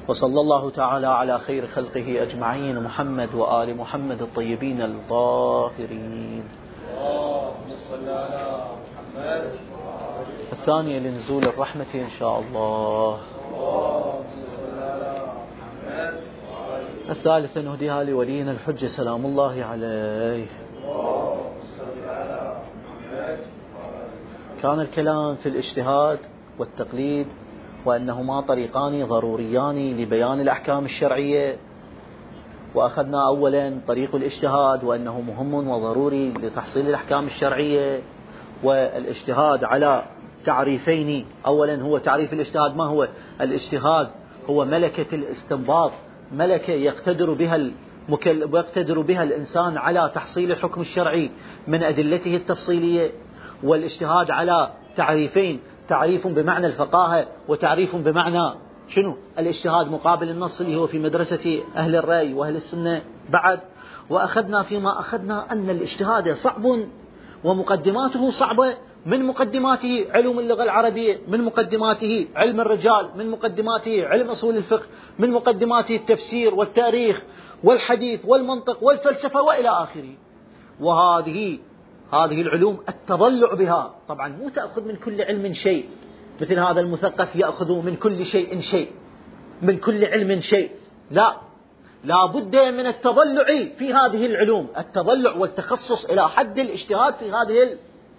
وصلى الله تعالى على خير خلقه أجمعين محمد وآل محمد الطيبين الطاهرين. اللهم صل على محمد. الثانية لنزول الرحمة إن شاء الله. اللهم صل على محمد. الثالثة نهديها لولينا الحجة سلام الله عليه. اللهم صل على محمد. كان الكلام في الاجتهاد والتقليد وأنهما طريقان ضروريان لبيان الأحكام الشرعية، وأخذنا أولا طريق الاجتهاد وأنه مهم وضروري لتحصيل الأحكام الشرعية، والاجتهاد على تعريفين. أولا هو تعريف الاجتهاد. ما هو الاجتهاد؟ هو ملكة الاستنباط، ملكة يقتدر بها الإنسان على تحصيل الحكم الشرعي من أدلته التفصيلية. والاجتهاد على تعريفين، تعريف بمعنى الفقاهة وتعريف بمعنى شنو؟ الاجتهاد مقابل النص اللي هو في مدرسة أهل الرأي وأهل السنة. بعد وأخذنا فيما أخذنا أن الاجتهاد صعب ومقدماته صعبة، من مقدماته علوم اللغة العربية، من مقدماته علم الرجال، من مقدماته علم أصول الفقه، من مقدماته التفسير والتاريخ والحديث والمنطق والفلسفة وإلى آخره. وهذه العلوم التضلع بها طبعا مو تأخذ من كل علم شيء، مثل هذا المثقف يأخذ من كل شيء شيء، من كل علم شيء. لا بد من التضلع في هذه العلوم، التضلع والتخصص إلى حد الاجتهاد في هذه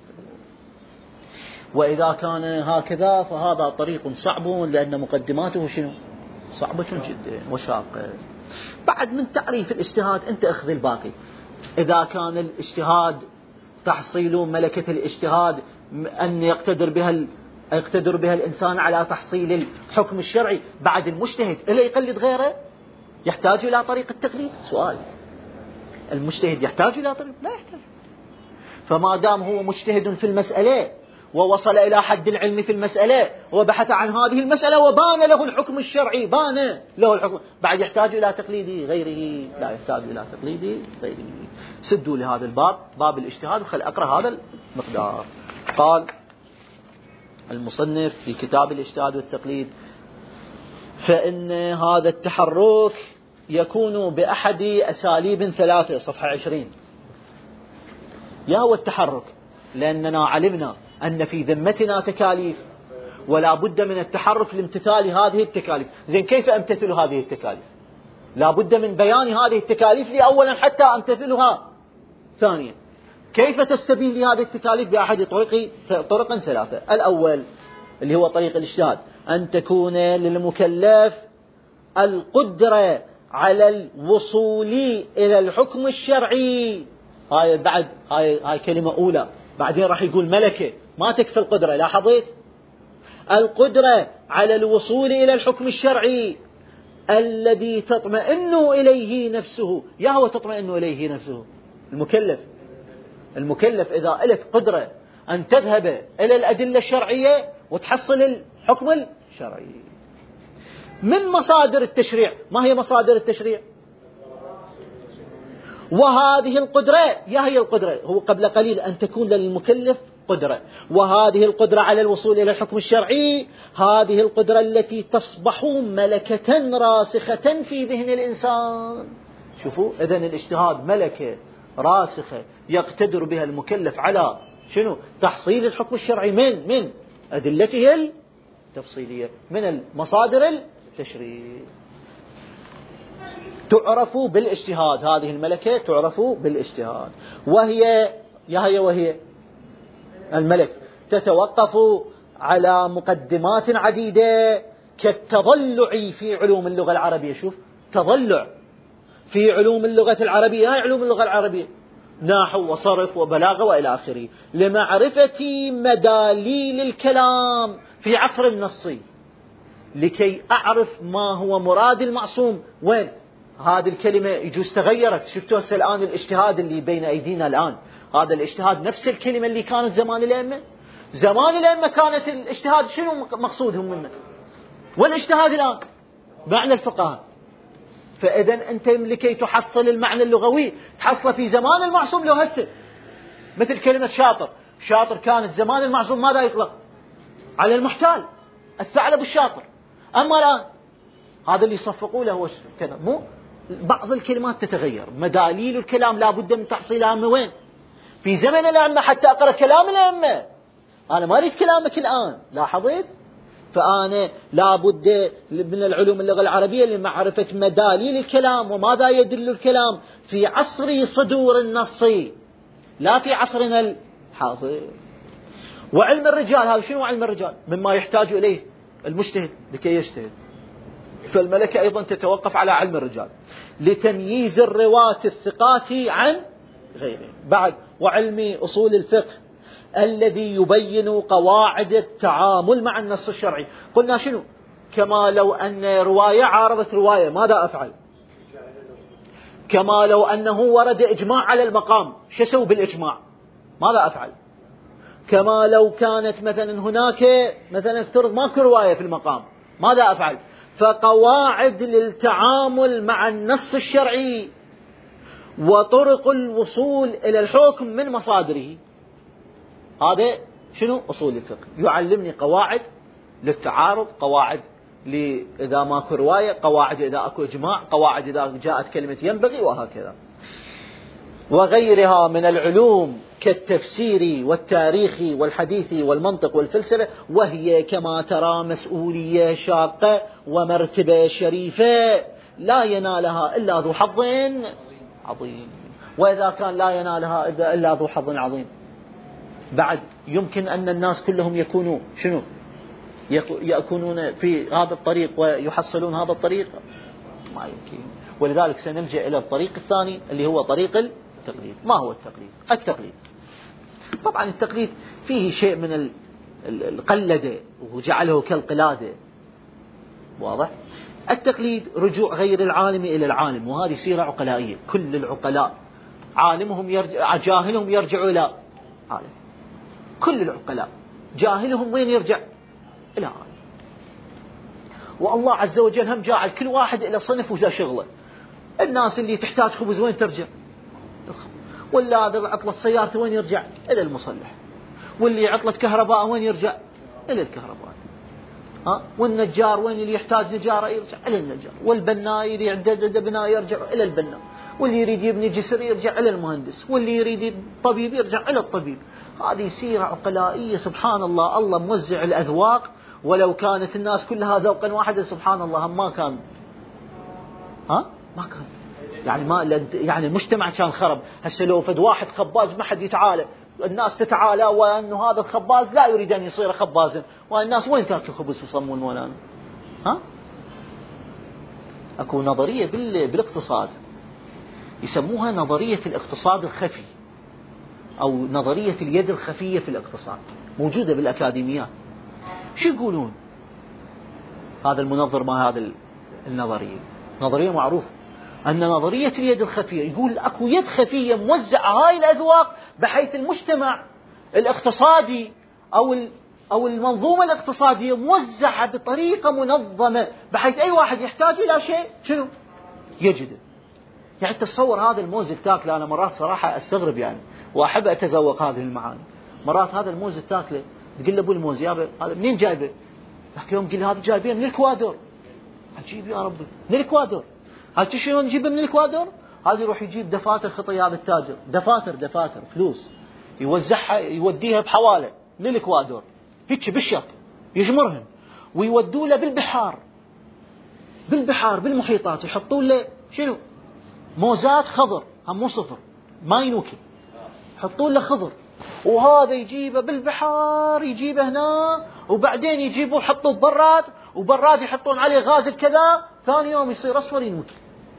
وإذا كان هكذا فهذا طريق صعب، لأن مقدماته شنو؟ صعبة جدا وشاقة. بعد من تعريف الاجتهاد أنت أخذ الباقي. إذا كان الاجتهاد تحصيل ملكة الاجتهاد أن يقتدر بها الإنسان على تحصيل الحكم الشرعي، بعد المجتهد إلا يقلد غيره؟ يحتاج إلى طريق التقليد؟ سؤال. المجتهد يحتاج إلى طريق؟ لا يحتاج. فما دام هو مجتهد في المسألة ووصل إلى حد العلم في المسألة وبحث عن هذه المسألة وبان له الحكم الشرعي، بان له الحكم، بعد يحتاج إلى تقليد غيره؟ لا يحتاج إلى تقليد غيره. سدوا لهذا الباب، باب الاجتهاد، وخل أقرأ هذا المقدار. قال المصنف في كتاب الاجتهاد والتقليد: فإن هذا التحرك يكون بأحد أساليب ثلاثة. صفحة 20. يا هو التحرك، لأننا علمنا أن في ذمتنا تكاليف ولا بد من التحرك لامتثال هذه التكاليف. زين، كيف أمتثل هذه التكاليف؟ لا بد من بيان هذه التكاليف لي أولا حتى أمتثلها. ثانيا، كيف تستبين لي هذه التكاليف؟ بأحد طرق ثلاثة. الأول اللي هو طريق الاجتهاد، أن تكون للمكلف القدرة على الوصول إلى الحكم الشرعي. هاي كلمة أولى، بعدين راح يقول ملكة، ما تكفي القدرة. لاحظت؟ القدرة على الوصول إلى الحكم الشرعي الذي تطمئن إليه نفسه. يا هو تطمئن إليه نفسه؟ المكلف إذا لك قدرة أن تذهب إلى الأدلة الشرعية وتحصل الحكم الشرعي. من مصادر التشريع، ما هي مصادر التشريع؟ وهذه القدرة، يا هي القدرة، هو قبل قليل أن تكون للمكلف قدرة، وهذه القدرة على الوصول إلى الحكم الشرعي، هذه القدرة التي تصبح ملكة راسخة في ذهن الإنسان. شوفوا، إذن الاجتهاد ملكة راسخة يقتدر بها المكلف على شنو؟ تحصيل الحكم الشرعي من أدلته التفصيلية، من المصادر التشريع. تعرف بالاجتهاد، هذه الملكة تعرف بالاجتهاد، وهي الملك تتوقف على مقدمات عديدة كالتضلع في علوم اللغة العربية. شوف، تضلع في علوم اللغة العربية. هاي علوم اللغة العربية نحو وصرف وبلاغة وإلى آخره، لمعرفة مداليل الكلام في عصر النص، لكي أعرف ما هو مراد المعصوم. وين هذه الكلمة يجوز تغيرت؟ شفتوا هسه الآن الاجتهاد اللي بين أيدينا الآن، هذا الاجتهاد نفس الكلمة اللي كانت زمان الأئمة. زمان الأئمة كانت الاجتهاد شنو مقصودهم منه؟ والاجتهاد الآن معنى الفقهاء. فإذا أنت لكي تحصل المعنى اللغوي تحصل في زمان المعصوم لو هسه. مثل كلمة شاطر كانت زمان المعصوم ماذا يطلق؟ على المحتال، الثعلب الشاطر. أما الآن هذا اللي يصفقوا له كذا. مو بعض الكلمات تتغير، مداليل الكلام لا بد من تحصيلها من وين؟ في زمن الأئمة حتى أقرأ كلام الأئمة. أنا ما أريد كلامك الآن، لاحظت؟ فأنا لا بد من العلوم اللغة العربية لمعرفة مداليل الكلام وماذا يدل الكلام في عصر صدور النص لا في عصرنا الحاضر. وعلم الرجال، هذا شنو علم الرجال؟ مما يحتاج إليه المجتهد لكي يجتهد. فالملكة أيضا تتوقف على علم الرجال لتمييز الرواة الثقات عن غيرهم. بعد وعلم أصول الفقه الذي يبين قواعد التعامل مع النص الشرعي. قلنا شنو؟ كما لو أن رواية عارضت رواية ماذا أفعل؟ كما لو أنه ورد إجماع على المقام شو أسوي بالإجماع؟ ماذا أفعل؟ كما لو كانت مثلا هناك مثلا افترض ماكو رواية في المقام ماذا أفعل؟ فقواعد للتعامل مع النص الشرعي وطرق الوصول إلى الحكم من مصادره. هذا شنو؟ أصول الفقه. يعلمني قواعد للتعارض، قواعد إذا ماكو رواية، قواعد إذا أكو إجماع، قواعد إذا جاءت كلمة ينبغي، وهكذا. وغيرها من العلوم كالتفسير والتاريخ والحديث والمنطق والفلسفة، وهي كما ترى مسؤولية شاقة ومرتبة شريفة لا ينالها إلا ذو حظ عظيم. وإذا كان لا ينالها إلا ذو حظ عظيم، بعد يمكن أن الناس كلهم يكونوا شنو؟ يكونون في هذا الطريق ويحصلون هذا الطريق؟ ما يمكن. ولذلك سنلجأ إلى الطريق الثاني اللي هو طريق التقليد. ما هو التقليد؟ التقليد طبعا التقليد فيه شيء من القلدة وجعله كالقلادة، واضح؟ التقليد رجوع غير العالم إلى العالم، وهذه سيرة عقلائية. كل العقلاء عالمهم جاهلهم يرجع إلى عالم. كل العقلاء جاهلهم وين يرجع؟ إلى عالم. والله عز وجل هم جاعل كل واحد إلى صنف ولا شغله. الناس اللي تحتاج خبز وين ترجع؟ ولا عطلة سيارته وين يرجع؟ إلى المصلح. واللي عطلة كهرباء وين يرجع؟ إلى الكهرباء. والنجار وين اللي يحتاج نجارة يرجع؟ إلى النجار. والبناء اللي عنده بناء يرجع إلى البناء. واللي يريد يبني جسر يرجع إلى المهندس. واللي يريد طبيب يرجع إلى الطبيب. هذه سيرة عقلائية سبحان الله. الله موزع الأذواق، ولو كانت الناس كلها ذوقا واحدا سبحان الله ما كان ما كان يعني المجتمع كان خرب. هسه لو فد واحد خباز ما حد يتعالى، الناس تتعالى وأنه هذا الخباز لا يريد أن يصير خبازا، والناس وين تاكل خبز وصمون مولانا؟ أكو نظرية بالاقتصاد يسموها نظرية الاقتصاد الخفي أو نظرية اليد الخفية في الاقتصاد، موجودة بالأكاديميات. شو يقولون؟ هذا المنظر ما هذا النظرية نظرية معروفة، أن نظرية اليد الخفية يقول أكو يد خفية موزعة هاي الأذواق بحيث المجتمع الاقتصادي أو المنظومة الاقتصادية موزعة بطريقة منظمة بحيث أي واحد يحتاج إلى شيء شنو؟ يجده. يعني تصور هذا الموز التاكله، أنا مرات صراحة أستغرب يعني وأحب أتذوق هذه المعاني. مرات هذا الموز التاكله تقول له أبو الموز يابا هذا منين جايبه؟ يحكي يوم قل هذا جايبه من الإكوادور. عجيب يا ربي، من الإكوادور. هل شلون نجيبه من الإكوادور؟ هذا يروح يجيب دفاتر خطي هذا التاجر، دفاتر فلوس يوزعها يوديها بحوالة للإكوادور هيك بالشط يجمرهم ويودوا له بالبحار بالمحيطات، يحطون له شنو؟ موزات خضر، هم مو صفر ما ينوكل، يحطون له خضر، وهذا يجيبه بالبحار يجيبه هنا، وبعدين يجيبوه يحطوه ببراد، وبراد يحطون عليه غاز كذا، ثاني يوم يصير أصفر ينوكل.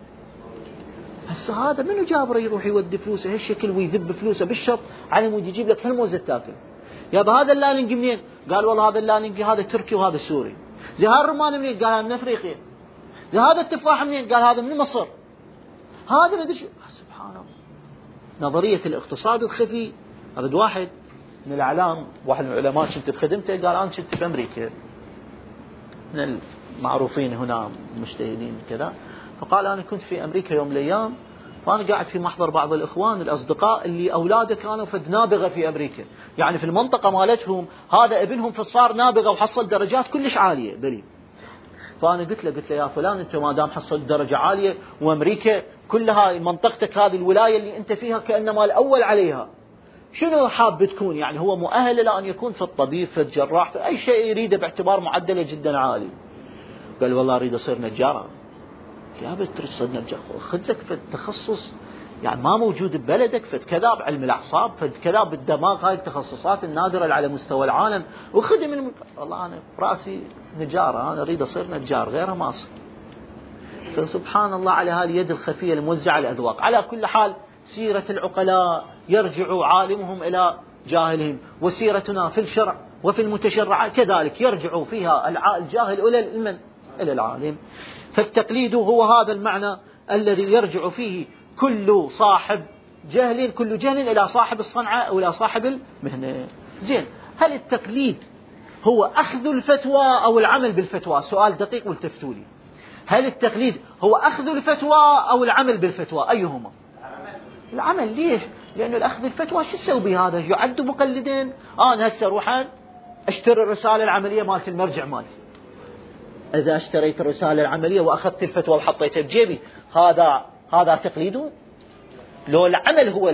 هسه هذا منو جابره يروح يودي فلوسه هالشكل ويذب فلوسه بالشط على مود يجيب لك هالموزة تاكل؟ يابا هذا اللاننج منين؟ قال والله هذا اللاننج هذا تركي وهذا سوري. زي هالرمان منين؟ قال هذا من أفريقيا. زي هذا التفاح منين؟ قال هذا من مصر. هذا ما ادري شو. سبحان الله. نظرية الاقتصاد الخفي. هذا واحد من الإعلام، واحد من العلماء كنت بخدمته، قال أنا كنت في أمريكا، من المعروفين هنا مجتهدين كذا، فقال أنا كنت في أمريكا يوم من الأيام، وأنا قاعد في محضر بعض الإخوان الأصدقاء اللي أولاده كانوا فد نابغة في أمريكا، يعني في المنطقة مالتهم هذا ابنهم في صار نابغة وحصل درجات كلش عالية بلي. فأنا قلت له يا فلان أنت ما دام حصلت درجة عالية وأمريكا كلها منطقتك هذه الولاية اللي أنت فيها كأنما الأول عليها، شنو حاب تكون؟ يعني هو مؤهل إلى أن يكون في الطبيب في الجراح في أي شيء يريده باعتبار معدله جدا عالي. قال والله أريد أصير نجار. يا بنت تريد تصير نجار خذ لك في التخصص يعني ما موجود ببلدك، فد كذا بعلم الأعصاب، فد كذا بالدماغ، هاي التخصصات النادرة على مستوى العالم، وخذ من والله أنا برأسي نجارة، أنا أريد أصير نجار غيرها ما أصير. فسبحان الله على هذه اليد الخفية الموزعة الأذواق. على كل حال سيرة العقلاء يرجع عالمهم إلى جاهلهم، وسيرتنا في الشرع وفي المتشرعات كذلك يرجع فيها الجاهل إلى العالم. فالتقليد هو هذا المعنى الذي يرجع فيه كل صاحب جهل إلى صاحب الصنعة أو إلى صاحب المهنة. زين، هل التقليد هو أخذ الفتوى أو العمل بالفتوى؟ سؤال دقيق والتفتوا لي. هل التقليد هو أخذ الفتوى أو العمل بالفتوى؟ أيهما؟ العمل. ليش؟ لأنه الأخذ الفتوى شو تسوي بهذا؟ يعد مقلدين. أنا هسه روح أشتري الرسالة العملية مالت المرجع مالتي. إذا اشتريت الرسالة العملية وأخذت الفتوى وحطيتها بجيبي، هذا تقليد؟ لو العمل هو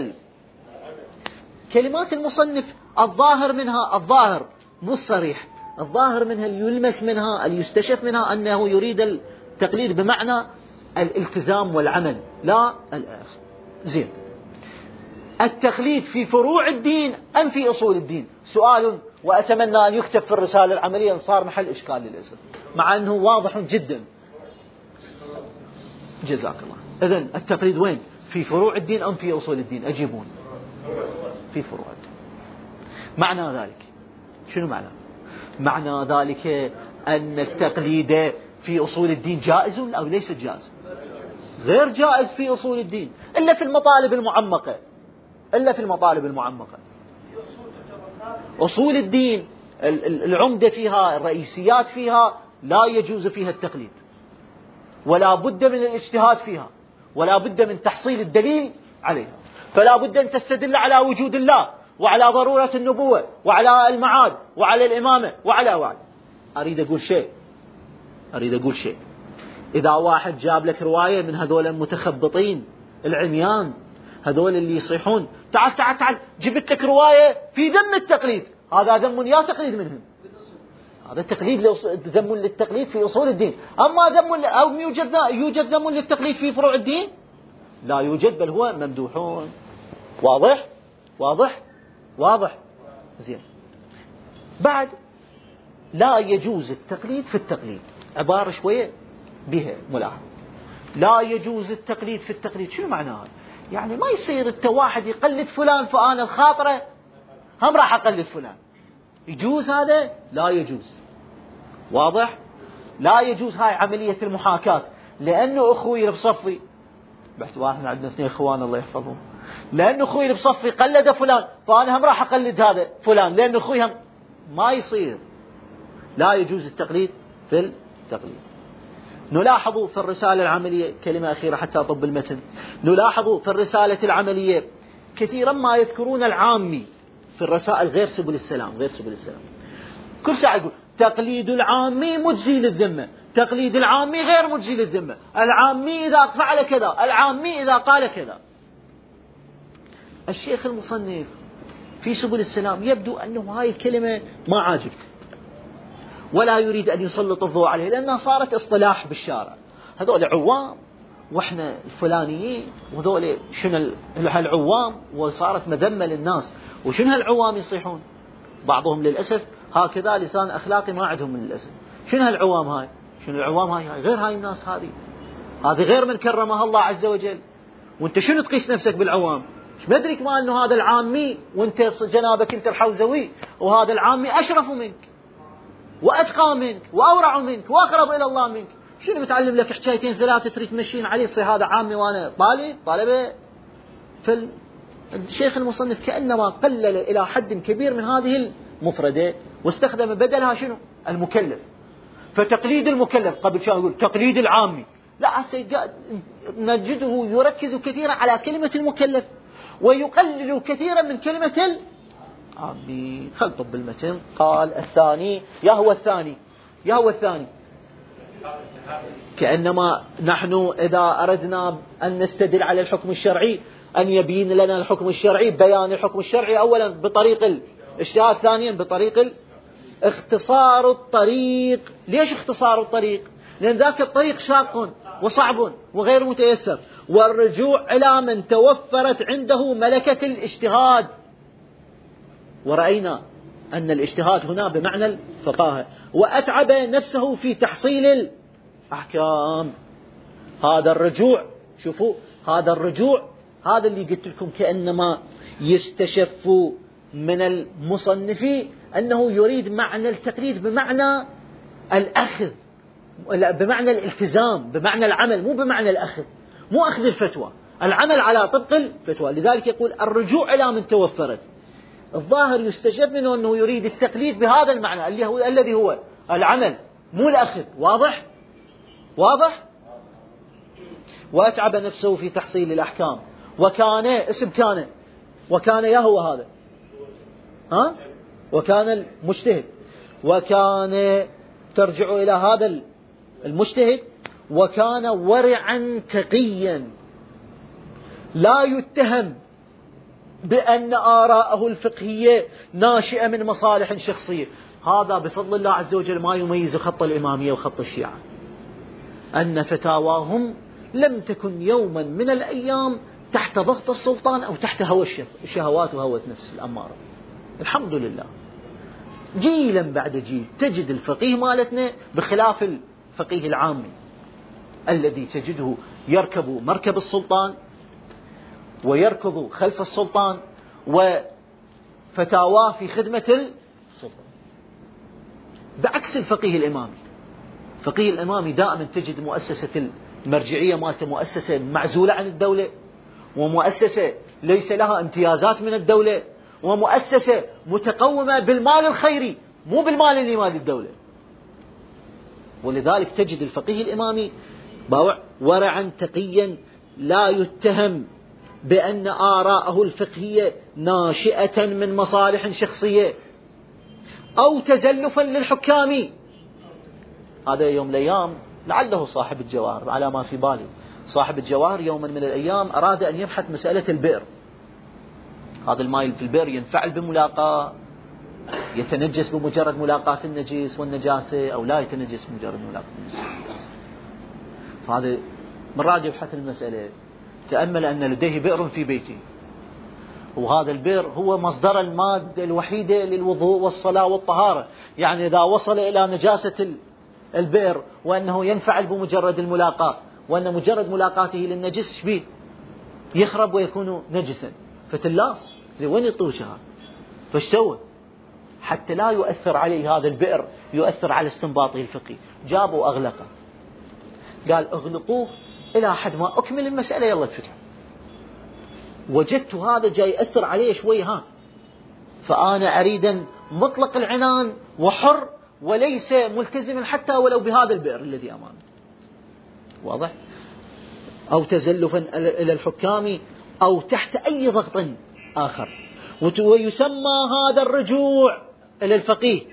كلمات المصنف الظاهر مو الصريح، الظاهر منها اللي يلمس منها اللي يستشف منها أنه يريد التقليد بمعنى الالتزام والعمل لا الآخر. زين، التقليد في فروع الدين أم في أصول الدين؟ سؤال وأتمنى أن يكتب في الرسالة العملية، صار محل إشكال للأسف مع أنه واضح جدا. جزاك الله. إذن التقليد وين؟ في فروع الدين أم في أصول الدين؟ أجيبون. في فروع الدين. معنى ذلك شنو معنى ذلك أن التقليد في أصول الدين جائز أو ليس جائز؟ غير جائز في أصول الدين إلا في المطالب المعمقة. أصول الدين العمدة فيها، الرئيسيات فيها لا يجوز فيها التقليد، ولا بد من الاجتهاد فيها، ولا بد من تحصيل الدليل عليها. فلا بد أن تستدل على وجود الله وعلى ضرورة النبوة وعلى المعاد وعلى الإمامة وعلى أريد أقول شيء. إذا واحد جاب لك رواية من هذول المتخبطين العميان، هذول اللي يصيحون تعال جبت لك رواية في ذم التقليد، هذا ذم يا تقليد منهم، هذا تقليد ذم للتقليد في أصول الدين. أما ذم أو يوجد ذم للتقليد في فروع الدين؟ لا يوجد، بل هو ممدوحون. واضح. زين، بعد لا يجوز التقليد في التقليد، عبارة شوية بها ملاحظة. لا يجوز التقليد في التقليد، شنو معناها؟ يعني ما يصير انت واحد يقلد فلان فأنا الخاطرة هم راح أقلد فلان، يجوز هذا؟ لا يجوز. واضح؟ لا يجوز هاي عملية المحاكاة، لأنه أخوي اللي بصفي، باعتبار احنا عندنا 2 إخوان الله يحفظهم، لأنه أخوي اللي بصفي قلد فلان فأنا هم راح أقلد هذا فلان لأنه أخوي هم، ما يصير. لا يجوز التقليد في التقليد. نلاحظ في الرسالة العملية، كلمة أخيرة حتى أطب المتن، نلاحظ في الرسالة العملية كثيرا ما يذكرون العامي في الرسائل غير سبل السلام. كل ساعة يقول تقليد العامي مجزي للذمة، تقليد العامي غير مجزي للذمة، العامي إذا فعل كذا، العامي إذا قال كذا. الشيخ المصنف في سبل السلام يبدو أنه هاي الكلمة ما عاجبته ولا يريد أن يسلط الضوء عليه، لأنها صارت اصطلاح بالشارع. هذول عوام وإحنا الفلانيين، وهذول شنو هالعوام، وصارت مذمة للناس. وشنو هالعوام يصيحون؟ بعضهم للأسف هكذا لسان أخلاقي ما عندهم من الأسف. شنو هالعوام هاي؟ شنو العوام هاي غير هاي الناس، هذه غير من كرمها الله عز وجل. وانت شنو تقيس نفسك بالعوام؟ مش مدرك ما أنه هذا العامي وانت جنابك انت الحوزوي، وهذا العامي أشرف منك وأتقى منك وأورع منك وأقرب إلى الله منك. شنو متعلم لك حكايتين 3 تريد تمشين عليه تصير هذا عامي وأنا طالبة؟ الشيخ المصنف كأنما قلل إلى حد كبير من هذه المفردة واستخدم بدلها شنو؟ المكلف. فتقليد المكلف قبل كان يقول تقليد العامي، لا نجده يركز كثيرا على كلمة المكلف ويقلل كثيرا من كلمة العامي. خل طب المتن. قال الثاني يهوى الثاني كأنما نحن إذا أردنا أن نستدل على الحكم الشرعي أن يبين لنا الحكم الشرعي بيان الحكم الشرعي أولا بطريق الاجتهاد، ثانيا بطريق اختصار الطريق. ليش اختصار الطريق؟ لأن ذاك الطريق شاق وصعب وغير متيسر، والرجوع إلى من توفرت عنده ملكة الاجتهاد. ورأينا أن الاجتهاد هنا بمعنى الفقاهة، وأتعب نفسه في تحصيل الأحكام. هذا الرجوع، شوفوا هذا الرجوع، هذا اللي قلت لكم كأنما يستشف من المصنف أنه يريد معنى التقليد بمعنى الأخذ، بمعنى الالتزام، بمعنى العمل، مو بمعنى الأخذ، مو أخذ الفتوى، العمل على طبق الفتوى. لذلك يقول الرجوع إلى من توفرت. الظاهر يستشف منه أنه يريد التقليد بهذا المعنى الذي هو العمل، مو الأخذ. واضح؟ واضح؟ وأتعب نفسه في تحصيل الأحكام. وكان اسم كان، وكان يهو هذا، وكان المجتهد، وكان ترجع إلى هذا المجتهد. وكان ورعا تقيا لا يتهم بأن آراءه الفقهية ناشئة من مصالح شخصية. هذا بفضل الله عز وجل ما يميز خط الإمامية وخط الشيعة، أن فتاواهم لم تكن يوما من الأيام تحت ضغط السلطان أو تحت هوى الشهوات وهوى نفس الأمارة. الحمد لله، جيلا بعد جيل تجد الفقيه مالتنا بخلاف الفقيه العامي الذي تجده يركب مركب السلطان ويركض خلف السلطان وفتاواه في خدمة السلطان، بعكس الفقيه الإمامي. الفقيه الإمامي دائما تجد مؤسسة المرجعية مالته مؤسسة معزولة عن الدولة، ومؤسسة ليس لها امتيازات من الدولة، ومؤسسة متقومة بالمال الخيري مو بالمال اللي مال الدولة. ولذلك تجد الفقيه الإمامي ورعا تقيا لا يتهم بأن آراءه الفقهية ناشئة من مصالح شخصية أو تزلفا للحكام. هذا يوم من الأيام لعله صاحب الجواهر، على ما في بالي صاحب الجواهر يوما من الأيام أراد أن يبحث مسألة البئر. هذا الماء في البئر ينفعل بملاقاة، يتنجس بمجرد ملاقاة النجس والنجاسة، أو لا يتنجس بمجرد ملاقاة النجس. فهذا من راد يبحث المسألة تأمل أن لديه بئر في بيته، وهذا البئر هو مصدر المادة الوحيدة للوضوء والصلاة والطهارة. يعني إذا وصل إلى نجاسة البئر وأنه ينفعل بمجرد الملاقاة، وأن مجرد ملاقاته للنجس شبيه يخرب ويكون نجسا، فتلاص زي وين يطوشها. فايش سوى حتى لا يؤثر عليه هذا البئر، يؤثر على استنباطه الفقهي؟ جابوا أغلقه، قال اغلقوه إلى حد ما أكمل المسألة يلا تفتح. وجدت هذا جاي يأثر عليه شوي، فأنا أريد مطلق العنان وحر وليس ملتزما حتى ولو بهذا البئر الذي أمامي. واضح؟ أو تزلفا إلى الحكام أو تحت أي ضغط آخر. ويسمى هذا الرجوع إلى الفقيه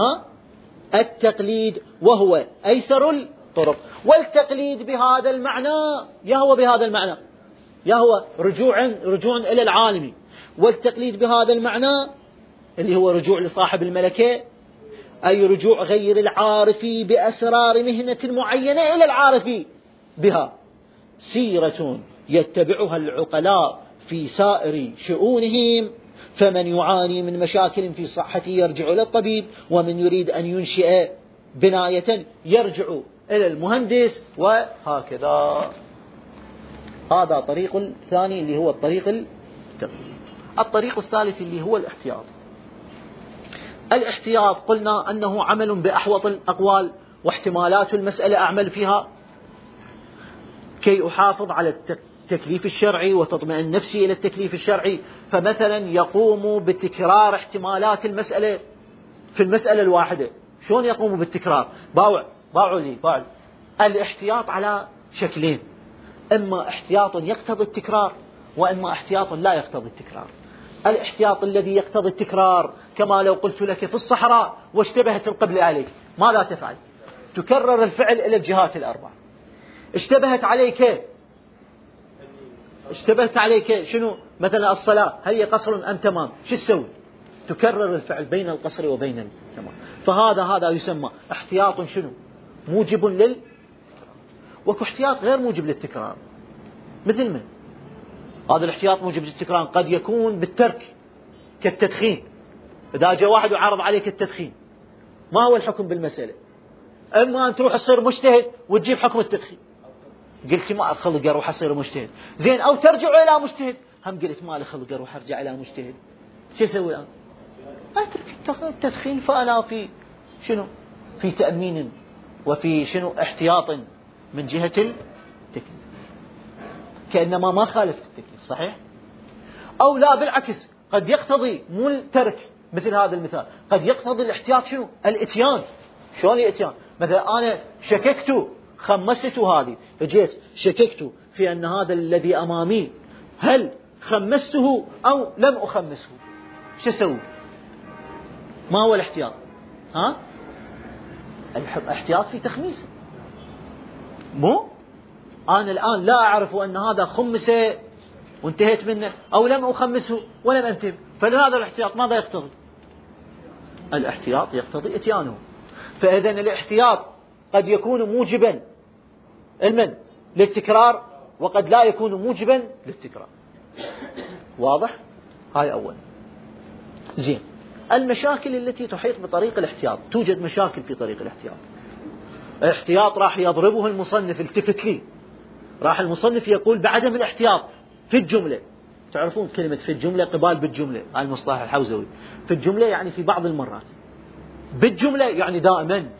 التقليد، وهو أيسر الطرق. والتقليد بهذا المعنى يهوى بهذا المعنى، يهوى رجوع إلى العالم. والتقليد بهذا المعنى اللي هو رجوع لصاحب الملكة، أي رجوع غير العارف بأسرار مهنة معينة إلى العارف بها، سيرة يتبعها العقلاء في سائر شؤونهم. فمن يعاني من مشاكل في صحته يرجع إلى الطبيب، ومن يريد أن ينشئ بناية يرجع إلى المهندس، وهكذا. هذا طريق ثاني اللي هو الطريق التقليدي. الطريق الثالث اللي هو الاحتياط. الاحتياط قلنا أنه عمل بأحوط الأقوال واحتمالات المسألة أعمل فيها كي أحافظ على التكليف الشرعي وتطمئن نفسي إلى التكليف الشرعي. فمثلا يقوم بتكرار احتمالات المسألة في المسألة الواحدة. شلون يقوم بالتكرار؟ باعوا لي الاحتياط على شكلين: إما احتياط يقتضي التكرار، وإما احتياط لا يقتضي التكرار. الاحتياط الذي يقتضي التكرار كما لو قلت لك في الصحراء واشتبهت القبلة عليك، ماذا تفعل؟ تكرر الفعل إلى الجهات الأربع. اشتبهت عليك شنو؟ مثلا الصلاة هل هي قصر أم تمام؟ شو تسوي؟ تكرر الفعل بين القصر وبين التمام. فهذا يسمى احتياط شنو؟ موجب وكو احتياط غير موجب للتكرار. مثل من؟ هذا الاحتياط موجب للتكرار قد يكون بالترك كالتدخين. إذا جاء واحد وعرض عليك التدخين، ما هو الحكم بالمسألة؟ أما أن تروح تصير مجتهد وتجيب حكم التدخين، قلت ما أخلق أروح أصير مجتهد، زين، أو ترجع إلى مجتهد، هم قلت ما أخلق أروح أرجع إلى مجتهد، شو أسوي الآن؟ أترك التدخين، فأنا في شنو؟ في تأمين وفي شنو؟ احتياط من جهة التكليف، كأنما ما خالفت التكليف، صحيح؟ أو لا بالعكس، قد يقتضي مو الترك، مثل هذا المثال قد يقتضي الاحتياط شنو؟ الاتيان. شلون الاتيان؟ مثلا أنا شككت خمست هذه، فجيت شككت في أن هذا الذي أمامي هل خمسته أو لم أخمسه، شو أسوي؟ ما هو الاحتياط؟ الاحتياط في تخميسه. مو أنا الآن لا أعرف أن هذا خمس وانتهيت منه، أو لم أخمسه ولم أنتبه، فلهذا الاحتياط ماذا يقتضي؟ الاحتياط يقتضي اتيانه. فإذن الاحتياط قد يكون موجبا للتكرار، وقد لا يكون موجبا للتكرار. واضح؟ هاي أول. زين، المشاكل التي تحيط بطريق الاحتياط. توجد مشاكل في طريق الاحتياط. الاحتياط راح يضربه المصنف، التفت لي، راح المصنف يقول بعدم الاحتياط في الجملة. تعرفون كلمة في الجملة قبال بالجملة، هاي المصطلح الحوزوي. في الجملة يعني في بعض المرات، بالجملة يعني دائما.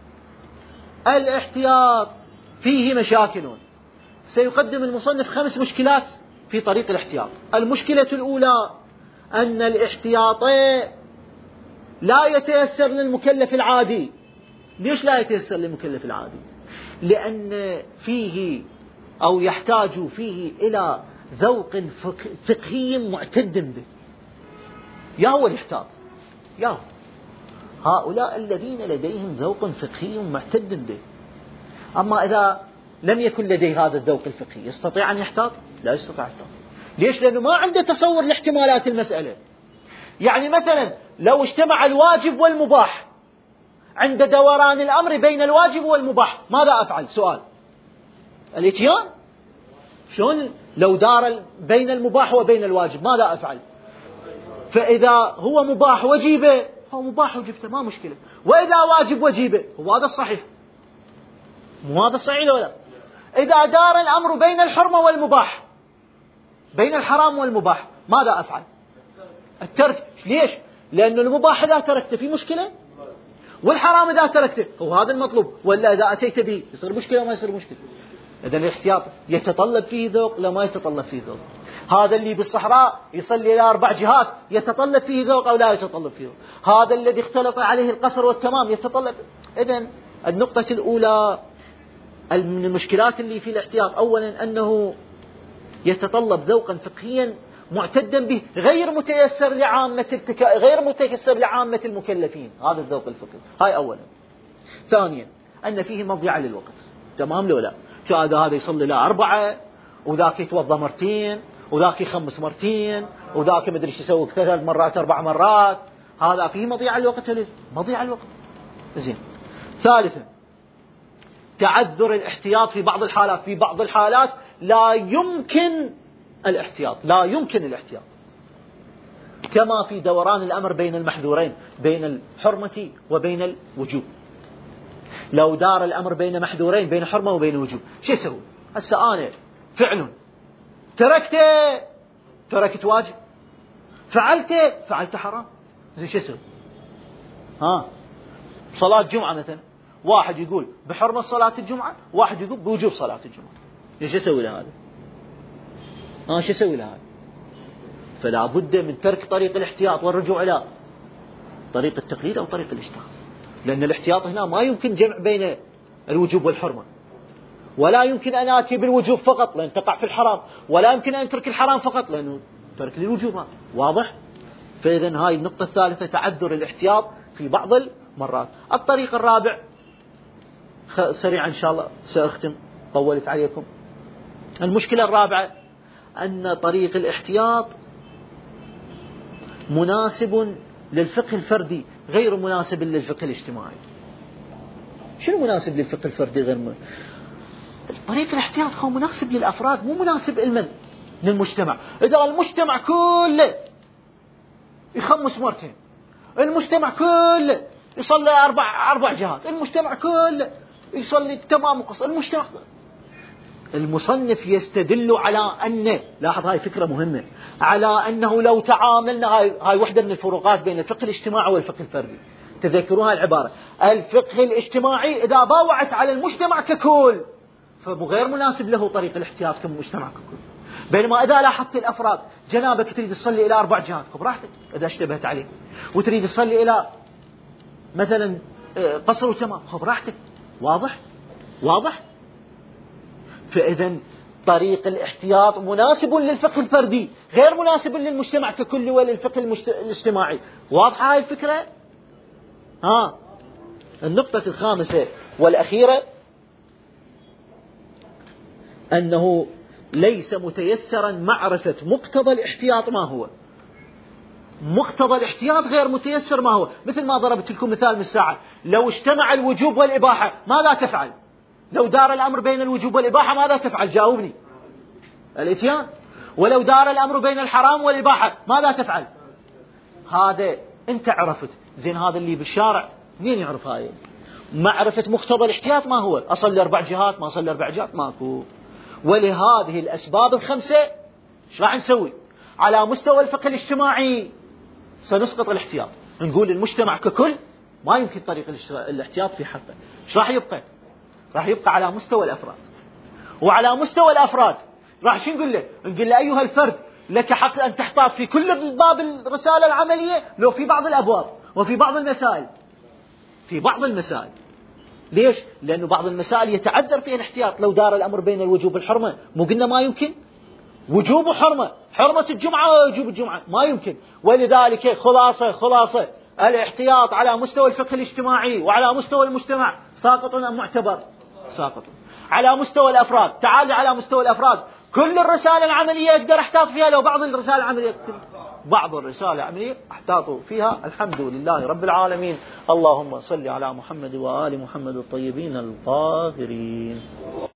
الاحتياط فيه مشاكل. سيقدم المصنف 5 مشكلات في طريق الاحتياط. المشكلة الأولى أن الاحتياط لا يتيسر للمكلف العادي. ليش لا يتيسر للمكلف العادي؟ لأن فيه أو يحتاج فيه إلى ذوق فقهي معتد به. يا هو الاحتياط، يا هؤلاء الذين لديهم ذوق فقهي معتد به. أما إذا لم يكن لديه هذا الذوق الفقهي يستطيع أن يحتاط؟ لا يستطيع أن يحتاط. ليش؟ لأنه ما عنده تصور لاحتمالات المسألة. يعني مثلا لو اجتمع الواجب والمباح عند دوران الأمر بين الواجب والمباح، ماذا أفعل؟ سؤال. الاتيان. شلون لو دار بين المباح وبين الواجب ماذا أفعل؟ فإذا هو مباح وجيبه هو مباح وجبته، ما مشكلة. وإذا واجب وجيبه هو هذا الصحيح، مو هذا الصحيح ولا؟ إذا دار الأمر بين الحرمة والمباح، بين الحرام والمباح، ماذا أفعل؟ الترك. ليش؟ لأن المباح إذا تركته في مشكلة، والحرام إذا تركته هو هذا المطلوب، ولا إذا أتيت به يصير مشكلة وما يصير مشكلة. إذا الاحتياط يتطلب فيه ذوق لا ما يتطلب فيه ذوق؟ هذا اللي بالصحراء يصلي إلى 4 جهات يتطلب فيه ذوق أو لا يتطلب فيه ذوق؟ هذا الذي اختلط عليه القصر والتمام يتطلب. إذن النقطة الأولى من المشكلات اللي في الاحتياط أولا أنه يتطلب ذوقا فقهيا معتدا به، غير متيسر لعامة المكلفين. هذا الذوق الفقهي، هاي أولا. ثانيا أن فيه مضيعة للوقت. تمام لو لا؟ هذا يصلي لا 4، وذاك يتوضى مرتين، وذاك يخمس مرتين، وذاك مدري شو يسوي 3 مرات 4 مرات. هذا فيه مضيعة للوقت. مضيعة الوقت. زين. ثالثا تعذر الاحتياط في بعض الحالات. في بعض الحالات لا يمكن الاحتياط، كما في دوران الأمر بين المحذورين، بين الحرمة وبين الوجوب. لو دار الأمر بين محذورين، بين حرمة وبين وجوب، شو يسوي؟ هسه أنا فعل تركت واجب، فعلت حرام، زين شو يسوي؟ صلاة جمعة مثلا، واحد يقول بحرمة صلاة الجمعة، واحد يقول بوجوب صلاة الجمعة، ايش يسوي له هذا؟ شو يسوي له هذا؟ فلا بد من ترك طريق الاحتياط والرجوع إلى طريق التقليد أو طريق الاجتهاد. لأن الاحتياط هنا ما يمكن جمع بين الوجوب والحرمة، ولا يمكن أن آتي بالوجوب فقط لأن تقع في الحرام، ولا يمكن أن ترك الحرام فقط لأنه ترك للوجوب. واضح؟ فإذن هاي النقطة الثالثة، تعذر الاحتياط في بعض المرات. الطريق الرابع سريعا إن شاء الله سأختم، طولت عليكم. المشكلة الرابعة أن طريق الاحتياط مناسب للفقه الفردي غير مناسب للفقه الاجتماعي. شنو مناسب للفقه الفردي غير طريق الاحتياط هو مناسب للأفراد، مو مناسب لمن؟ للمجتمع. إذا المجتمع كله يخمس مرتين، المجتمع كله يصلي أربع جهات، المجتمع كله يصلي تمام وقص، المجتمع. المصنف يستدل على أن، لاحظ هاي فكرة مهمة، على أنه لو تعاملنا، هاي وحدة من الفروقات بين الفقه الاجتماعي والفقه الفردي. تذكروها العبارة، الفقه الاجتماعي إذا باوعت على المجتمع ككل فغير مناسب له طريق الاحتياط كمجتمع ككل. بينما إذا لاحظت الأفراد، جنابك تريد تصلي إلى 4 جهات براحتك إذا اشتبهت عليك، وتريد تصلي إلى مثلا قصر وتمام براحتك. واضح. فإذا طريق الاحتياط مناسب للفقه الفردي غير مناسب للمجتمع ككل وللفقه الاجتماعي. واضحة هاي الفكرة؟ النقطة الخامسة والأخيرة أنه ليس متيسرا معرفة مقتضى الاحتياط ما هو. مقتضى الاحتياط غير متيسر ما هو. مثل ما ضربت لكم مثال من الساعة، لو اجتمع الوجوب والإباحة ماذا تفعل؟ لو دار الأمر بين الوجوب والإباحة ماذا تفعل؟ جاوبني. الإتيان. ولو دار الأمر بين الحرام والإباحة ماذا تفعل؟ هذا أنت عرفت زين. هذا اللي بالشارع مين يعرف هاي؟ معرفة مقتضى الاحتياط ما هو؟ أصلي 4 جهات، ما أصلي 4 جهات، ماكو. ولهذه الأسباب الخمسة ايش راح نسوي؟ على مستوى الفقه الاجتماعي سنسقط الاحتياط، نقول المجتمع ككل ما يمكن طريق الاحتياط في حقه. ايش راح يبقى؟ راح يبقى على مستوى الأفراد. وعلى مستوى الأفراد راح شو نقول له؟ نقول له أيها الفرد لك حق أن تحتاط في كل باب الرسالة العملية، لو في بعض الأبواب وفي بعض المسائل. في بعض المسائل. ليش؟ لأنه بعض المسائل يتعذر فيها الاحتياط. لو دار الأمر بين الوجوب والحرمة، مو قلنا ما يمكن؟ وجوب وحرمة، حرمة الجمعة ووجوب الجمعة ما يمكن. ولذلك خلاصة الاحتياط على مستوى الفقه الاجتماعي وعلى مستوى المجتمع ساقط أم معتبر؟ ساقط. على مستوى الأفراد، تعال على مستوى الأفراد، كل الرسالة العملية أقدر أحتاط فيها، لو بعض الرسالة العملية بعض الرسالة العملية أحتاط فيها. الحمد لله رب العالمين. اللهم صل على محمد وآل محمد الطيبين الطاهرين.